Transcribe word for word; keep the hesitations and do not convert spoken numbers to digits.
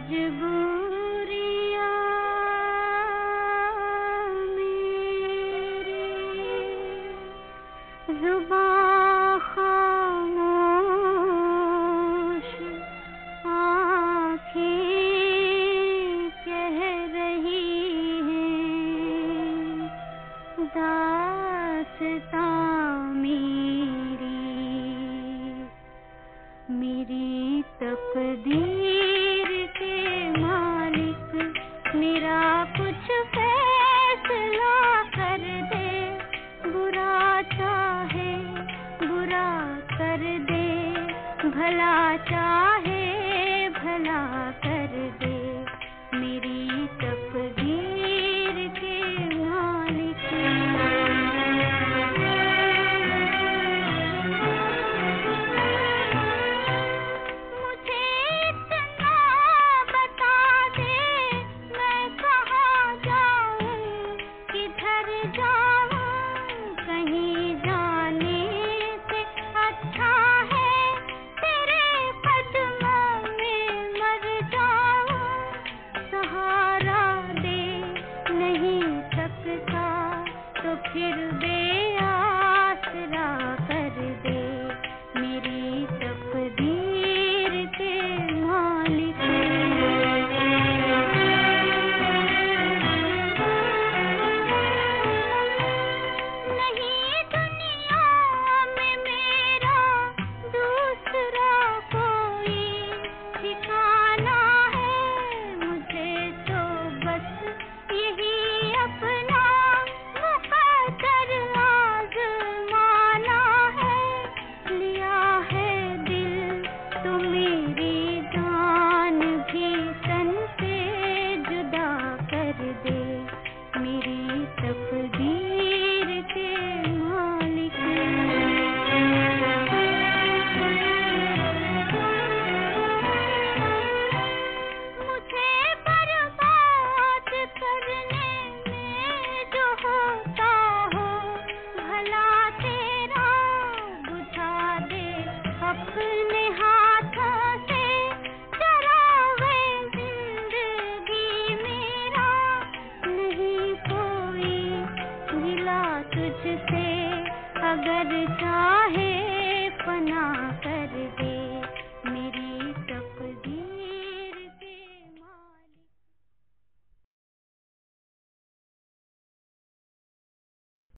मजबूरियाँ मेरी, जुबां खामोश, आँखें कह रही हैं दास्तां मेरी। मेरी तकदीर के मालिक, मेरा कुछ फैसला कर दे। बुरा चाहे बुरा कर दे, भला चाहे भला कर दे। मेरी तकदीर के मालिक। फिर बेआसरा कर दे, मेरी तकदीर के मालिक। नहीं दुनिया में मेरा दूसरा कोई ठिकाना है, मुझे तो बस यही अपना आजमाना है। लिया है दिल तो मेरी जान